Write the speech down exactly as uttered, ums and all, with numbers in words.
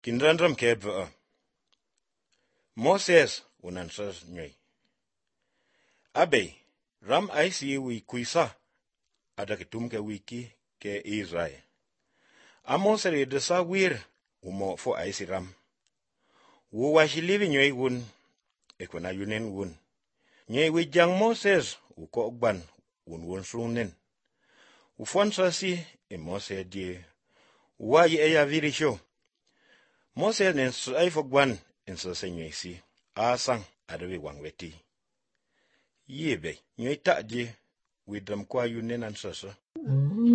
Kinrandram kebva. Moses unansas nyoy. Abe, ram aisi wi kuisa ada ketum ke wiki ke Israel. Amos re desa wir umo fo aisi ram. Wu washilivi nyoy wun ekwana yunen wun. Nyoy wi jang Moses uko ogban wun wun srunen. Ufon sasi e Moses die wa ye eya virisho. Moses nen sai fogban en so senyoy si asang adawi wangweti. Yebe nyoy ta die widram kwa yunen ansasa.